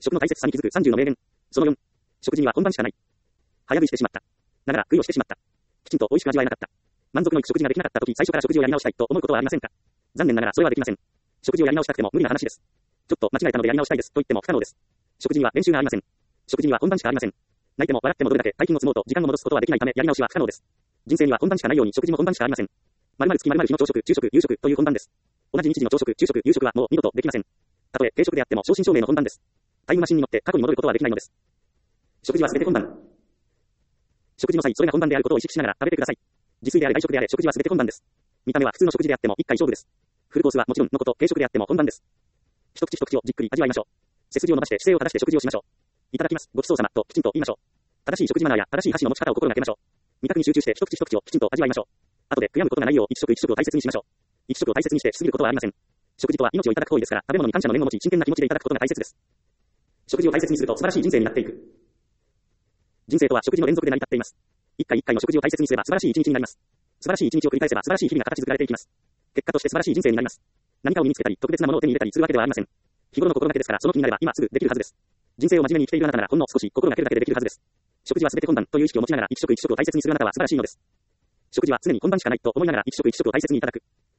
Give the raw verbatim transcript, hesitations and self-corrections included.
食の大切さに気づくさんじゅうの名言。そのよん。食事には本番しかない。早食いしてしまった。ながら、悔いをしてしまった。きちんと美味しく味わえなかった。満足のいく食事ができなかったとき、最初から食事をやり直したいと思うことはありませんか？残念ながらそれはできません。食事をやり直したくても無理な話です。ちょっと間違えたのでやり直したいですと言っても不可能です。食事には練習がありません。食事には本番しかありません。泣いても笑ってもどれだけ大金を積もうと時間を戻すことはできないためやり直しは不可能です。人生には本番しかないように食事も本番しかありません。〇〇月〇〇日の朝食、昼食、夕食という本番です。同じ日時の朝食、昼食、夕食はもう二度とできません。たとえ軽食であっても正真正銘の本番です。タイムマシンに乗って過去に戻ることはできないのです。食事はすべて本番。食事の際、それが本番であることを意識しながら食べてください。自炊であれ外食であれ食事はすべて本番です。見た目は普通の食事であっても一回勝負です。フルコースはもちろんのこと軽食であっても本番です。一口一口をじっくり味わいましょう。背筋を伸ばして姿勢を正して食事をしましょう。いただきます。ごちそうさまときちんと言いましょう。正しい食事マナーや正しい箸の持ち方を心がけましょう。味覚に集中して一口一口をきちんと味わいましょう。後で悔やむことがないよう一食一食を大切にしましょう。一食を大切にしてしすぎることはありません。食事とは命をいただく行為ですから、食べ物に感謝の念を持ち真剣な気持ちでいただくことが大切です。食事を大切にすると素晴らしい人生になっていく。人生とは食事の連続で成り立っています。一回一回の食事を大切にすれば素晴らしい一日になります。素晴らしい一日を繰り返せば素晴らしい日々が形作られていきます。結果として素晴らしい人生になります。何かを身につけたり特別なものを手に入れたりするわけではありません。日頃の心がけですから、その気になれば今すぐできるはずです。人生を真面目に生きているあなたならほんの少し心がけるだけでできるはずです。食事はすべて本番という意識を持ちながら一食一食を大切にするあなたは素晴らしいのです。食事は常に本番しかないと思いながら一食一食を大切にいただく。